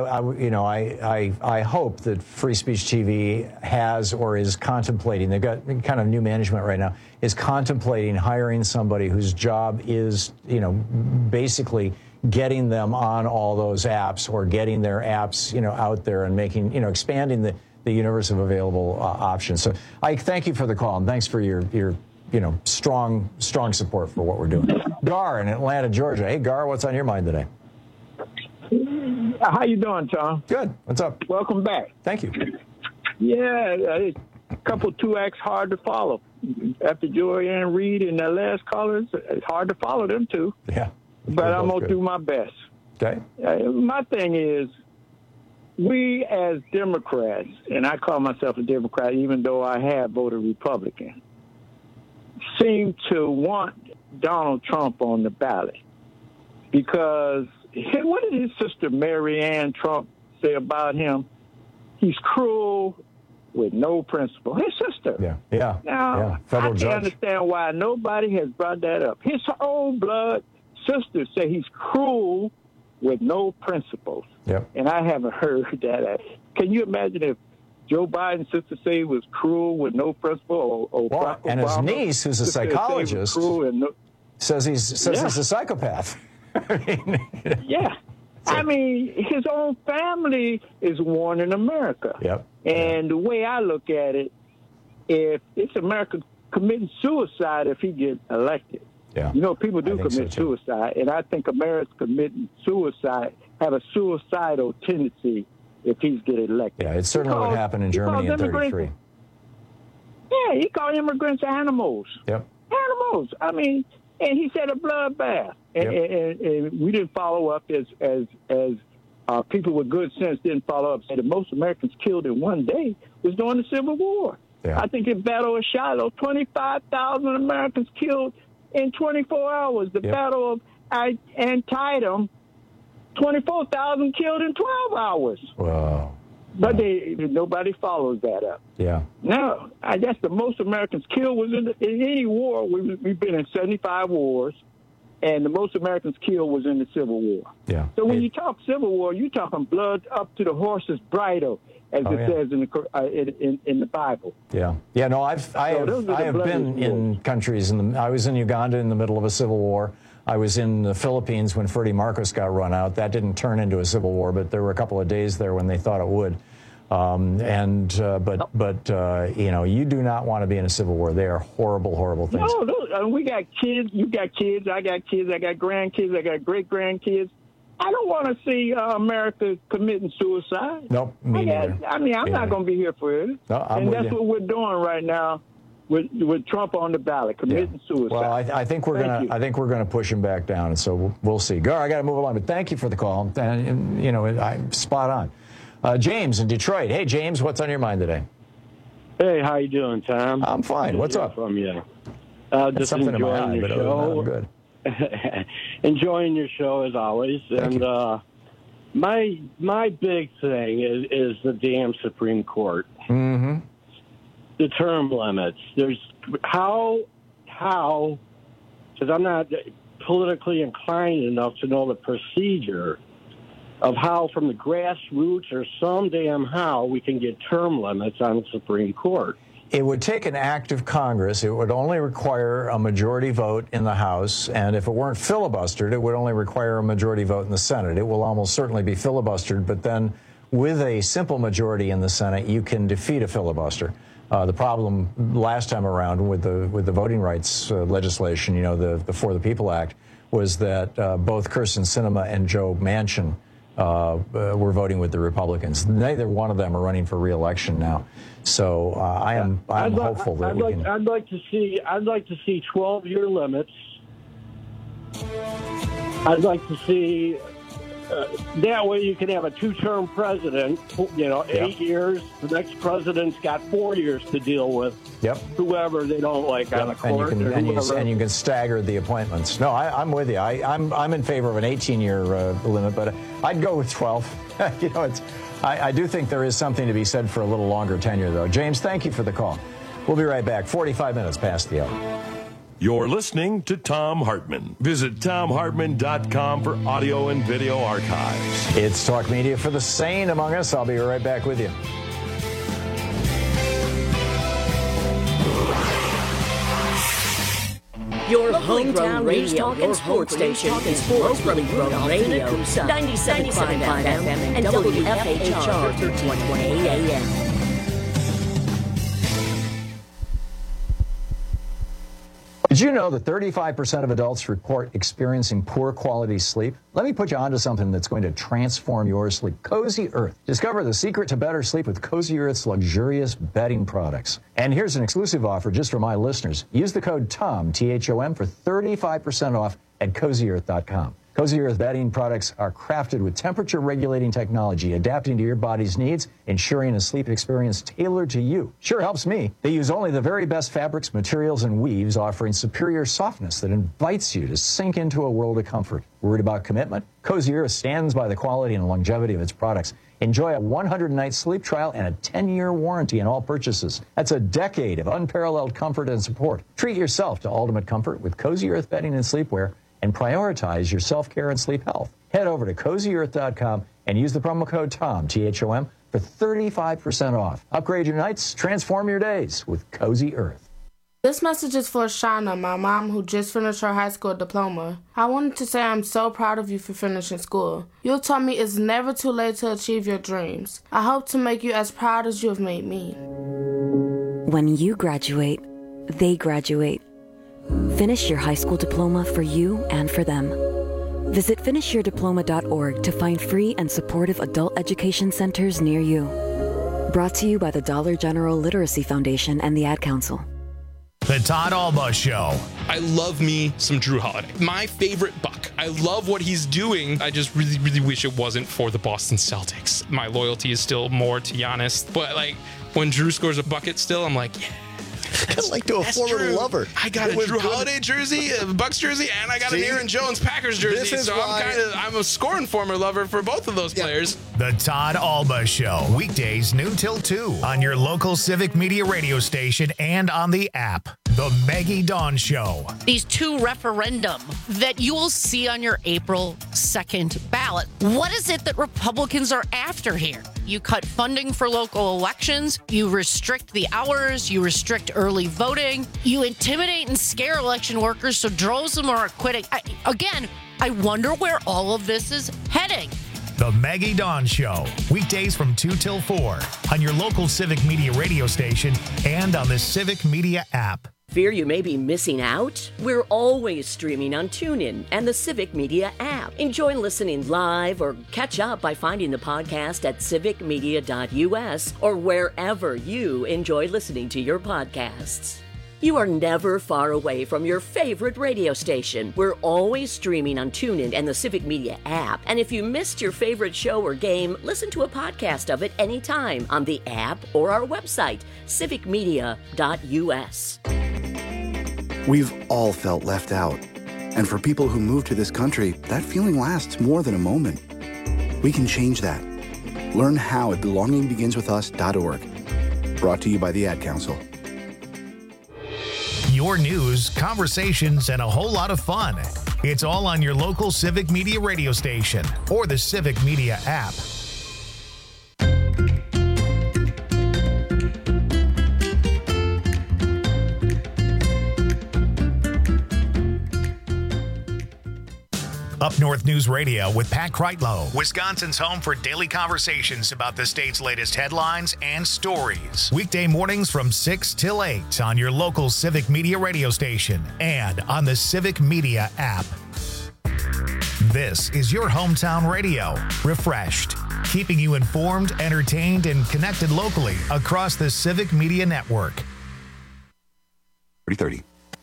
I hope that Free Speech TV has or is contemplating, they've got kind of new management right now, is contemplating hiring somebody whose job is, you know, basically getting them on all those apps or getting their apps, you know, out there and making, you know, expanding the universe of available options. So I thank you for the call, and thanks for your you know, strong support for what we're doing. Gar in Atlanta, Georgia. Hey, Gar, what's on your mind today? How you doing, Tom? Good. What's up? Welcome back. Thank you. Yeah, a couple two acts hard to follow. After Joanne Reed and the last callers, it's hard to follow them too. Yeah. But I'm going to do my best. Okay. My thing is, we as Democrats, and I call myself a Democrat even though I have voted Republican, seem to want Donald Trump on the ballot. Because what did his sister Marianne Trump say about him? He's cruel with no principle. His sister. Yeah. Now, Federal I judge. can't understand why nobody has brought that up. His own blood sisters say he's cruel with no principles. Yep. And I haven't heard that. Can you imagine if Joe Biden's sister say he was cruel with no principle? Or well, and his niece, who's a psychologist, says he's a psychopath. Yeah. I mean, his own family is warning America. Yep. And the way I look at it, if it's America committing suicide if he gets elected. Yeah. You know, people do commit suicide, and I think Americans committing suicide have a suicidal tendency if he's getting elected. Yeah, it certainly would happen in Germany in 33. Yeah, he called immigrants animals. Yep. Animals. I mean, and he said a bloodbath. And we didn't follow up as people with good sense didn't follow up. Said the most Americans killed in one day was during the Civil War. Yeah. I think in Battle of Shiloh, 25,000 Americans killed in 24 hours. The Battle of Antietam, 24,000 killed in 12 hours. Wow. But nobody follows that up. Yeah. No, I guess the most Americans killed was in any war. We've been in 75 wars, and the most Americans killed was in the Civil War. Yeah. So when you talk Civil War, you're talking blood up to the horse's bridle, as it says in the Bible. Yeah. Yeah. No, I have been in countries. I was in Uganda in the middle of a civil war. I was in the Philippines when Ferdinand Marcos got run out. That didn't turn into a civil war, but there were a couple of days there when they thought it would. But you know, you do not want to be in a civil war. They are horrible, horrible things. No, we got kids. You got kids. I got kids. I got grandkids. I got great grandkids. I don't want to see America committing suicide. Nope, me neither. I mean, I'm not going to be here for it. No, and that's what we're doing right now. with Trump on the ballot, committing suicide. Well, I think we're gonna push him back down, and so we'll see. Gar, I got to move along, but thank you for the call. And I'm spot on. James in Detroit. Hey, James, what's on your mind today? Hey, how you doing, Tom? I'm fine. What's up? From you. Just something in my eye, but I'm good. Enjoying your show as always. Thank you. My big thing is the damn Supreme Court. Mm-hmm. The term limits. There's how because I'm not politically inclined enough to know the procedure of how from the grassroots or some damn how we can get term limits on the Supreme Court. It would take an act of Congress. It would only require a majority vote in the House, and if it weren't filibustered, it would only require a majority vote in the Senate. It will almost certainly be filibustered, but then with a simple majority in the Senate, you can defeat a filibuster. The problem last time around with the voting rights legislation, the For the People Act, was that both Kyrsten Sinema and Joe Manchin were voting with the Republicans. Neither one of them are running for re-election now. So I'm hopeful that we can. I'd like to see 12-year limits. I'd like to see. That way you can have a two-term president, 8 years. The next president's got 4 years to deal with whoever they don't like on the court. And you can stagger the appointments. No, I'm with you. I'm in favor of an 18-year limit, but I'd go with 12. I do think there is something to be said for a little longer tenure, though. James, thank you for the call. We'll be right back. 45 minutes past the hour. You're listening to Thom Hartmann. Visit ThomHartmann.com for audio and video archives. It's Talk Media for the sane among us. I'll be right back with you. Your hometown news talk and sports station is locally grown radio. 97.5 FM and WFHR 1320 AM. Did you know that 35% of adults report experiencing poor quality sleep? Let me put you onto something that's going to transform your sleep. Cozy Earth. Discover the secret to better sleep with Cozy Earth's luxurious bedding products. And here's an exclusive offer just for my listeners. Use the code TOM, T-H-O-M, for 35% off at CozyEarth.com. Cozy Earth bedding products are crafted with temperature-regulating technology, adapting to your body's needs, ensuring a sleep experience tailored to you. Sure helps me. They use only the very best fabrics, materials, and weaves, offering superior softness that invites you to sink into a world of comfort. Worried about commitment? Cozy Earth stands by the quality and longevity of its products. Enjoy a 100-night sleep trial and a 10-year warranty on all purchases. That's a decade of unparalleled comfort and support. Treat yourself to ultimate comfort with Cozy Earth bedding and sleepwear, and prioritize your self-care and sleep health. Head over to CozyEarth.com and use the promo code TOM, T-H-O-M, for 35% off. Upgrade your nights, transform your days with Cozy Earth. This message is for Shauna, my mom, who just finished her high school diploma. I wanted to say I'm so proud of you for finishing school. You taught me it's never too late to achieve your dreams. I hope to make you as proud as you have made me. When you graduate, they graduate. Finish your high school diploma for you and for them. Visit finishyourdiploma.org to find free and supportive adult education centers near you. Brought to you by the Dollar General Literacy Foundation and the Ad Council. The Todd Alba Show. I love me some Drew Holiday. My favorite Buck. I love what he's doing. I just really, really wish it wasn't for the Boston Celtics. My loyalty is still more to Giannis. But when Drew scores a bucket still, I'm like, yeah. Kind of like to a former lover. I got a Drew Holiday jersey, a Bucks jersey, and I got an Aaron Jones Packers jersey. So I'm a scoring former lover for both of those players. The Todd Alba Show. Weekdays noon till 2 on your local Civic Media radio station and on the app. The Maggie Dawn Show. These two referendum that you will see on your April 2nd ballot. What is it that Republicans are after here? You cut funding for local elections. You restrict the hours. You restrict early voting. You intimidate and scare election workers so droves of them are quitting. I wonder where all of this is heading. The Maggie Dawn Show. Weekdays from 2 till 4 on your local Civic Media radio station and on the Civic Media app. Fear you may be missing out? We're always streaming on TuneIn and the Civic Media app. Enjoy listening live or catch up by finding the podcast at civicmedia.us or wherever you enjoy listening to your podcasts. You are never far away from your favorite radio station. We're always streaming on TuneIn and the Civic Media app. And if you missed your favorite show or game, listen to a podcast of it anytime on the app or our website, civicmedia.us. We've all felt left out. And for people who move to this country, that feeling lasts more than a moment. We can change that. Learn how at belongingbeginswithus.org. Brought to you by the Ad Council. Your news, conversations, and a whole lot of fun. It's all on your local Civic Media radio station or the Civic Media app. Up North News Radio with Pat Kreitlow, Wisconsin's home for daily conversations about the state's latest headlines and stories. Weekday mornings from 6 till 8 on your local Civic Media radio station and on the Civic Media app. This is your hometown radio, refreshed, keeping you informed, entertained, and connected locally across the Civic Media network. 3030.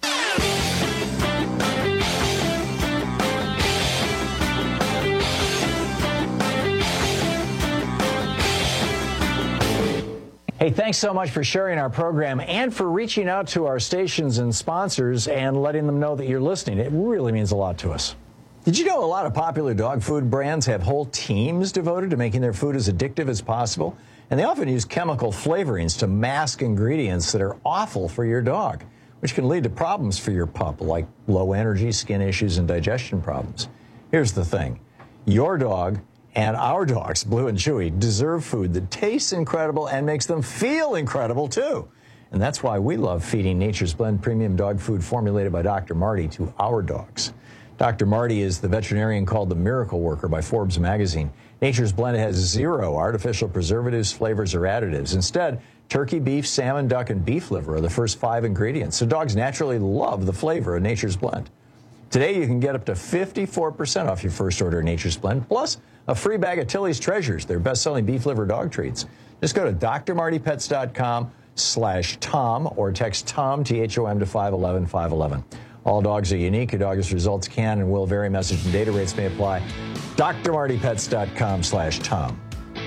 Hey, thanks so much for sharing our program and for reaching out to our stations and sponsors and letting them know that you're listening. It really means a lot to us. Did you know a lot of popular dog food brands have whole teams devoted to making their food as addictive as possible? And they often use chemical flavorings to mask ingredients that are awful for your dog, which can lead to problems for your pup, like low energy, skin issues, and digestion problems. Here's the thing. Your dog and our dogs, Blue and Chewy, deserve food that tastes incredible and makes them feel incredible, too. And that's why we love feeding Nature's Blend premium dog food formulated by Dr. Marty to our dogs. Dr. Marty is the veterinarian called the Miracle Worker by Forbes magazine. Nature's Blend has 0 artificial preservatives, flavors, or additives. Instead, turkey, beef, salmon, duck, and beef liver are the first 5 ingredients, so dogs naturally love the flavor of Nature's Blend. Today, you can get up to 54% off your first order of Nature's Blend, plus a free bag of Tilly's Treasures, their best-selling beef liver dog treats. Just go to drmartypets.com/Tom or text Tom, T-H-O-M, to 511-511. All dogs are unique. Your dog's results can and will vary. Message and data rates may apply. drmartypets.com/Tom.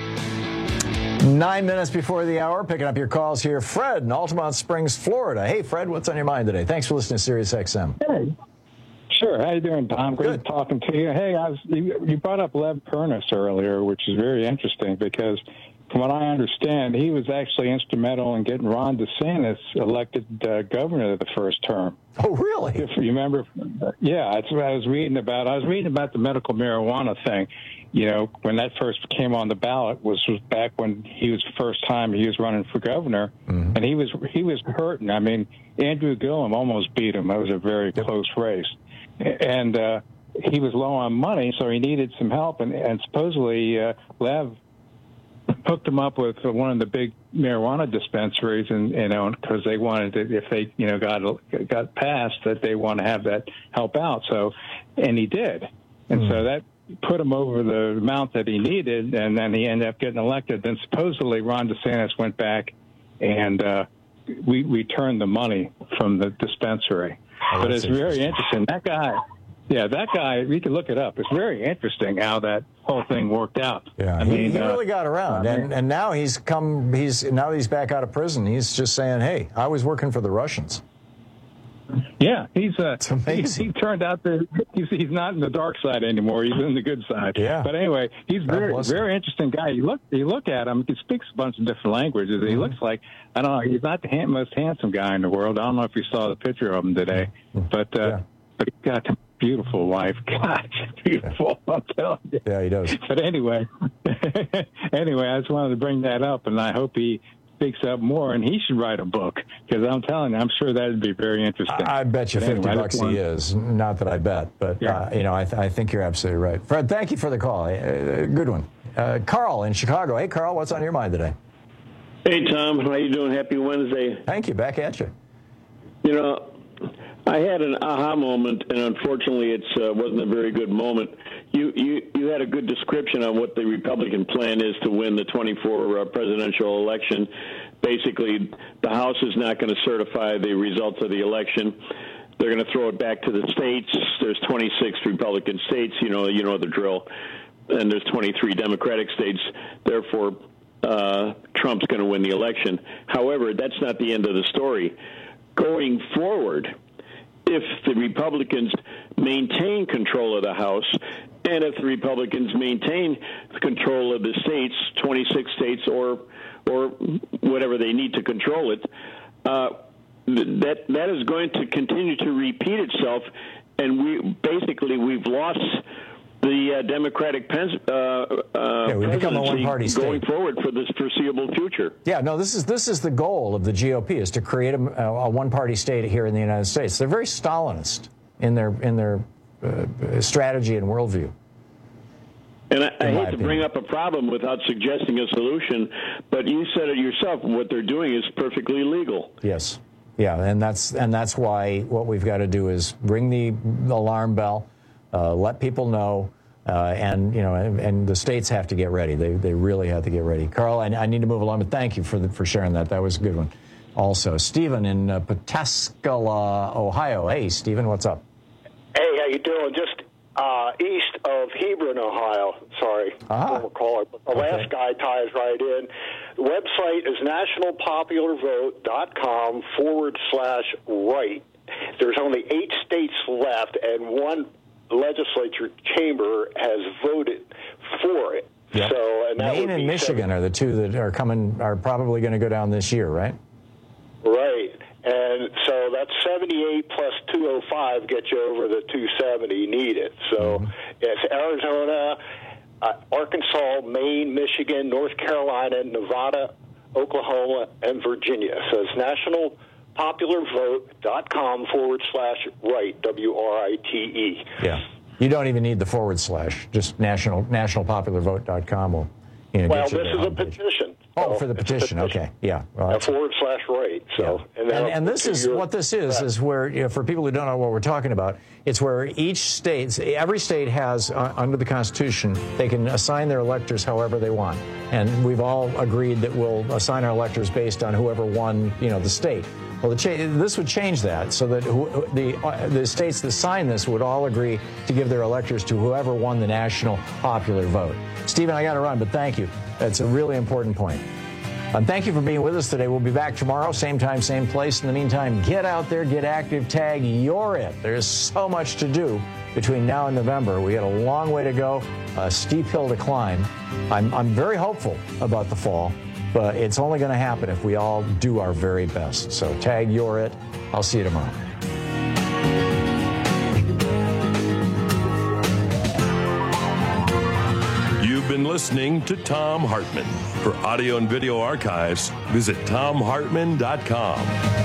9 minutes before the hour, picking up your calls here. Fred in Altamont Springs, Florida. Hey, Fred, what's on your mind today? Thanks for listening to Sirius XM. Hey. Sure. How you doing, Tom? Great talking to you. Hey, you brought up Lev Pernis earlier, which is very interesting because from what I understand, he was actually instrumental in getting Ron DeSantis elected governor of the first term. Oh, really? If you remember, yeah, that's what I was reading about. I was reading about the medical marijuana thing. You know, when that first came on the ballot was back when he was the first time he was running for governor, and he was hurting. I mean, Andrew Gillum almost beat him. It was a very close race. And he was low on money, so he needed some help. And supposedly Lev hooked him up with one of the big marijuana dispensaries, and because they wanted to, if they got passed, that they want to have that help out. So, and he did, and so that put him over the amount that he needed, and then he ended up getting elected. Then supposedly Ron DeSantis went back and we returned the money from the dispensary. But it's very interesting. That guy, we can look it up. It's very interesting how that whole thing worked out. Yeah, he really got around, and now he's back out of prison. He's just saying, "Hey, I was working for the Russians." Yeah, it's amazing. He turned out that he's not in the dark side anymore. He's in the good side. Yeah. But anyway, he's very interesting guy. You look at him. He speaks a bunch of different languages. He looks like, I don't know, he's not the most handsome guy in the world. I don't know if you saw the picture of him today, but he's got a beautiful wife. God, beautiful. I'm telling you. Yeah, he does. But anyway, I just wanted to bring that up, and I hope he speaks up more, and he should write a book, because I'm telling you, I'm sure that would be very interesting. I bet you $50 he is. Not that I bet, but I think you're absolutely right. Fred, thank you for the call. Good one. Carl in Chicago. Hey, Carl, what's on your mind today? Hey, Tom. How you doing? Happy Wednesday. Thank you. Back at you. You know, I had an aha moment, and unfortunately, it wasn't a very good moment. You had a good description on what the Republican plan is to win the 24 presidential election. basically the House is not going to certify the results of the election. They're going to throw it back to the states. There's 26 Republican states, you know the drill, and there's 23 Democratic states. Therefore, Trump's going to win the election. However, that's not the end of the story. Going forward, if the Republicans maintain control of the House, and if the Republicans maintain control of the states, 26 states or whatever they need to control it, that is going to continue to repeat itself, and we've lost the Democratic we become a one-party state going forward for this foreseeable future. Yeah, no, this is the goal of the GOP, is to create a one-party state here in the United States. They're very Stalinist in their strategy and worldview. And I hate to bring up a problem without suggesting a solution, but you said it yourself. What they're doing is perfectly legal. Yes, yeah, and that's why what we've got to do is ring the alarm bell, let people know, and the states have to get ready. They really have to get ready. Carl, I need to move along, but thank you for sharing that. That was a good one. Also, Stephen in Pataskala, Ohio. Hey, Stephen, what's up? Hey, how you doing? Just east of Hebron, Ohio. Sorry, former caller. But the last guy ties right in. The website is nationalpopularvote.com/right. There's only 8 states left, and one legislature chamber has voted for it. Yep. So, and that Maine and Michigan are the two that are probably going to go down this year, right? Right. And so that's 78 plus 205 gets you over the 270 needed. So it's Arizona, Arkansas, Maine, Michigan, North Carolina, Nevada, Oklahoma, and Virginia. So it's nationalpopularvote.com/right, WRITE. Yeah. You don't even need the /. Just nationalpopularvote.com will well, this is a petition. Oh, for the petition. Okay. Yeah. Well, /right. So, yeah. And this is what this is where, for people who don't know what we're talking about, it's where every state has, under the Constitution, they can assign their electors however they want. And we've all agreed that we'll assign our electors based on whoever won, the state. Well, this would change that so that the states that sign this would all agree to give their electors to whoever won the national popular vote. Stephen, I got to run, but thank you. That's a really important point. Thank you for being with us today. We'll be back tomorrow, same time, same place. In the meantime, get out there, get active, tag You're It. There's so much to do between now and November. We got a long way to go, a steep hill to climb. I'm very hopeful about the fall, but it's only going to happen if we all do our very best. So tag You're It. I'll see you tomorrow. You've been listening to Thom Hartmann. For audio and video archives, visit ThomHartmann.com.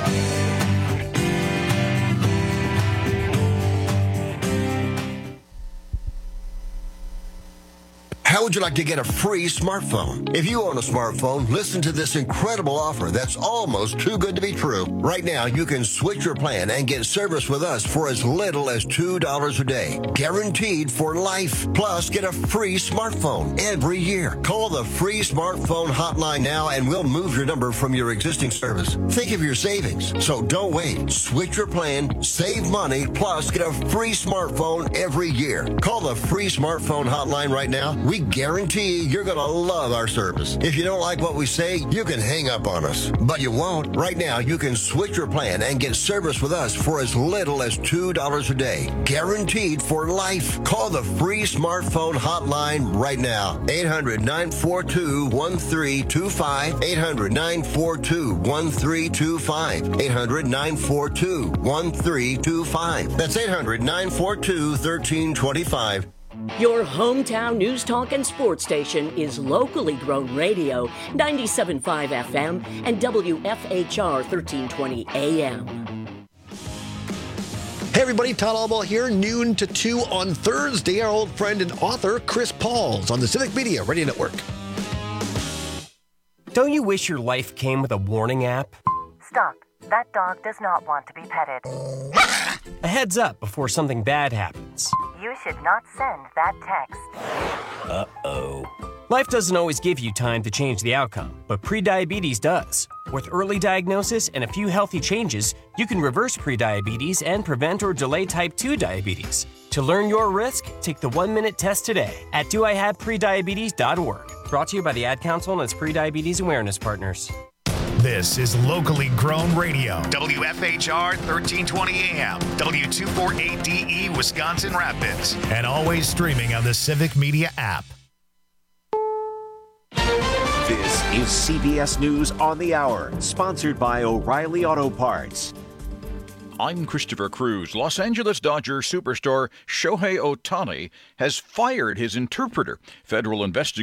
How would you like to get a free smartphone? If you own a smartphone, listen to this incredible offer that's almost too good to be true. Right now, you can switch your plan and get service with us for as little as $2 a day. Guaranteed for life. Plus, get a free smartphone every year. Call the free smartphone hotline now and we'll move your number from your existing service. Think of your savings. So don't wait. Switch your plan, save money, plus get a free smartphone every year. Call the free smartphone hotline right now. We guarantee you're going to love our service. If you don't like what we say, you can hang up on us. But you won't. Right now, you can switch your plan and get service with us for as little as $2 a day. Guaranteed for life. Call the free smartphone hotline right now. 800-942-1325. 800-942-1325. 800-942-1325. That's 800-942-1325. Your hometown news, talk, and sports station is locally grown radio, 97.5 FM and WFHR 1320 AM. Hey everybody, Todd Albaugh here, noon to 2 on Thursday. Our old friend and author, Chris Pauls, on the Civic Media Radio Network. Don't you wish your life came with a warning app? Stop. That dog does not want to be petted. A heads up before something bad happens. You should not send that text. Uh-oh. Life doesn't always give you time to change the outcome, but prediabetes does. With early diagnosis and a few healthy changes, you can reverse prediabetes and prevent or delay type 2 diabetes. To learn your risk, take the 1-minute test today at doihaveprediabetes.org. Brought to you by the Ad Council and its prediabetes awareness partners. This is locally grown radio. WFHR 1320 AM, W248DE Wisconsin Rapids, and always streaming on the Civic Media app. This is CBS News on the Hour, sponsored by O'Reilly Auto Parts. I'm Christopher Cruz. Los Angeles Dodger superstar Shohei Ohtani has fired his interpreter. Federal investigators